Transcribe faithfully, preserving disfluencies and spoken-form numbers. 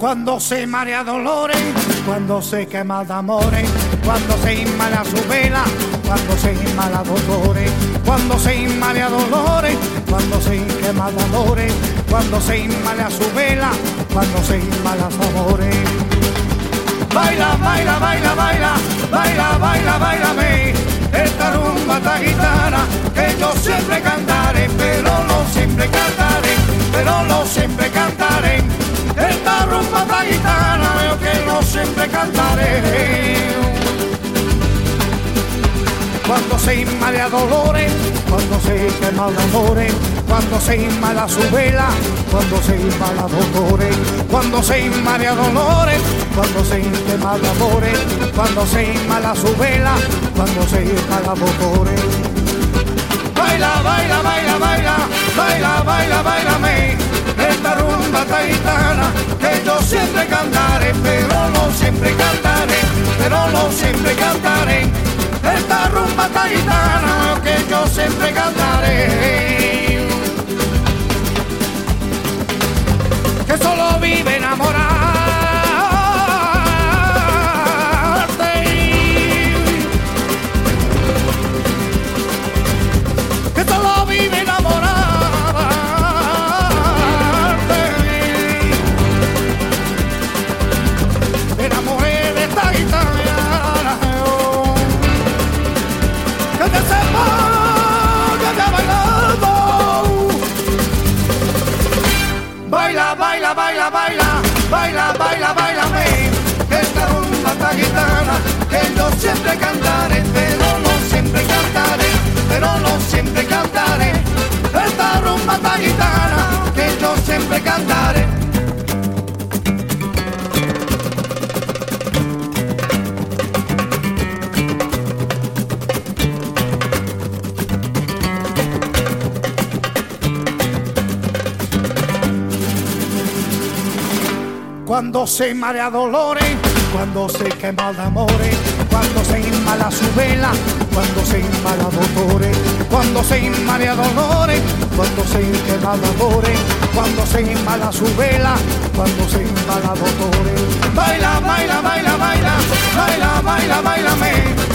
Cuando se marea dolores, cuando se quema de amores, cuando se inmala su vela, cuando se inmala dolores, cuando se inmala dolores, cuando se quema de amores, cuando se inmala su vela, cuando se inmala sus amores. Baila, baila, baila, baila, baila, baila, bailame, esta rumba, esta guitarra, que yo siempre cantaré, pero no siempre cantaré, pero no siempre cantaré. Esta rumba, esta guitarra, yo que no siempre cantaré. Cuando se inmala dolores, cuando se quema de amores, cuando se inmala su vela, cuando se inmala dolores, cuando se inmala dolores, cuando se quema de amores, cuando se inmala su vela, cuando se inmala dolores. Baila, baila, baila, baila, baila, baila, bailame, esta rumba, esta guitarra, que yo siempre cantaré, pero no siempre cantaré, pero no siempre cantaré. Esta rumba, esta guitarra, que yo siempre cantaré. Que solo vive enamorarte, que solo vive enamorarte. Me enamoré de esta guitarra. Que te sepa que te bailando. Baila, baila, baila, baila, baila, baila, bailame, esta rumba, esta guitarra, que yo siempre cantaré, pero no siempre cantaré, pero no siempre cantaré. Esta rumba, esta guitarra, que yo siempre cantaré. Cuando se marea dolores, cuando se quema de amores, cuando se inmala su vela, cuando se inmala dolores, cuando se inmala dolores, cuando se quema de amores, cuando se inmala su vela, cuando se inmala dolores. Baila, baila, baila, baila, baila, baila, bailame,